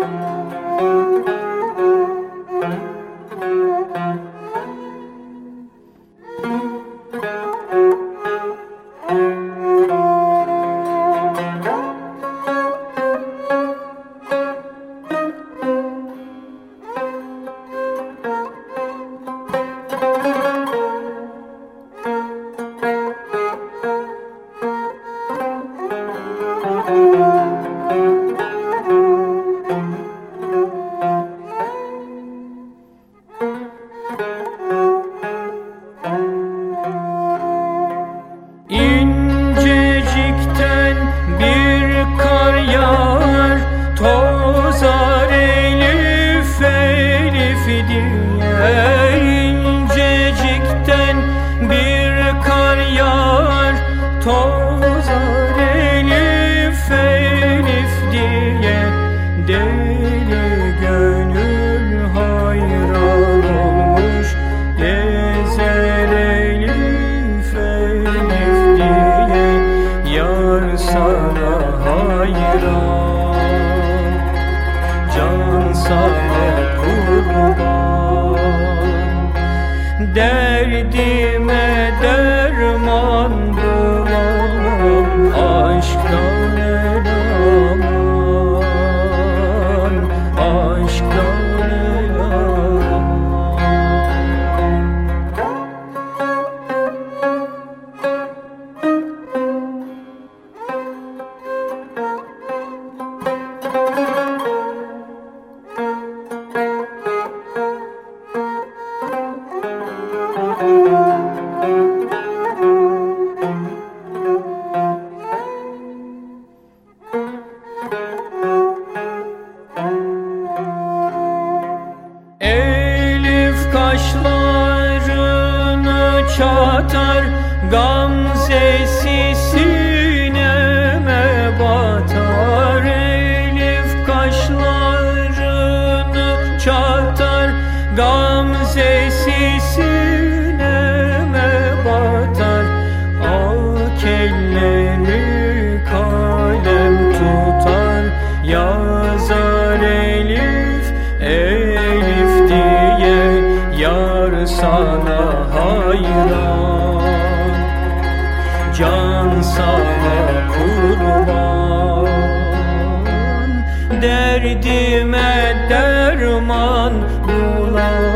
İncecikten bir kar yağar, tozar elif elif diye. İncecikten bir kar yağar, tozar elif elif diye. Deli gönül hayran olmuş, gezer elif elif diye. Yar sana hayran, can sana kurban. Derdime derman bulamam, aşktan el aman, aşktan el aman. Elif kaşlarını çatar, gamzesi sineme batar. Elif kaşlarını çatar, gamzesi sineme batar. Ak elleri kalem tutar, yazar elif elif diye. Yar sana hayran, can sana kurban. Derdime derman bulamam,